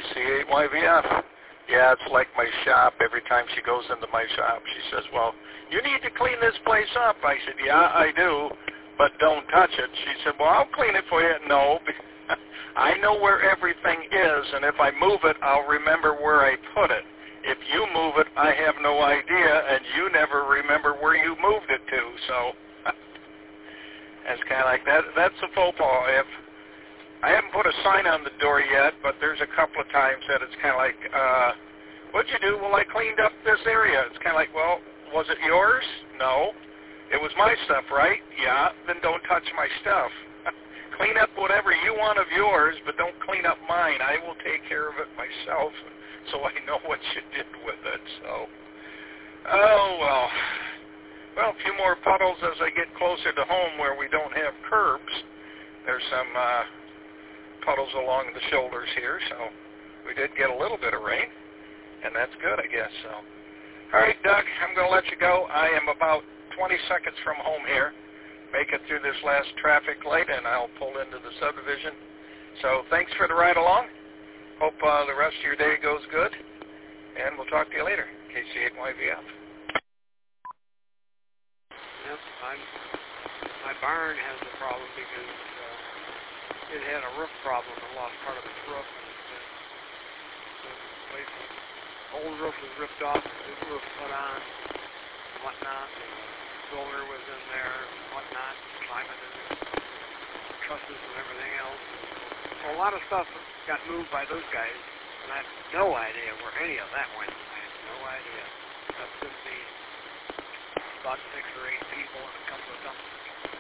KC8YVF. Yeah, it's like my shop. Every time she goes into my shop, she says, well, you need to clean this place up. I said, yeah, I do, but don't touch it. She said, well, I'll clean it for you. No, I know where everything is, and if I move it, I'll remember where I put it. If you move it, I have no idea, and you never remember where you moved it to. So it's kind of like that. That's a faux pas. I haven't put a sign on the door yet, but there's a couple of times that it's kind of like, what'd you do? Well, I cleaned up this area. It's kind of like, well, was it yours? No. It was my stuff, right? Yeah. Then don't touch my stuff. Clean up whatever you want of yours, but don't clean up mine. I will take care of it myself, so I know what you did with it. So, oh, well. Well, a few more puddles as I get closer to home where we don't have curbs. There's some puddles along the shoulders here, so we did get a little bit of rain, and that's good, I guess. So, all right, Doug, I'm going to let you go. I am about 20 seconds from home here. Make it through this last traffic light, and I'll pull into the subdivision. So thanks for the ride along. Hope the rest of your day goes good, and we'll talk to you later. KC8YVF. Yep, my barn has a problem because it had a roof problem and lost part of its roof, and the old roof was ripped off, and the new roof put on, and whatnot, and the builder was in there, and whatnot, climbing in the trusses and everything else. So a lot of stuff got moved by those guys, and I have no idea where any of that went. I have no idea. That could be about 6 or 8 people, and it comes with something.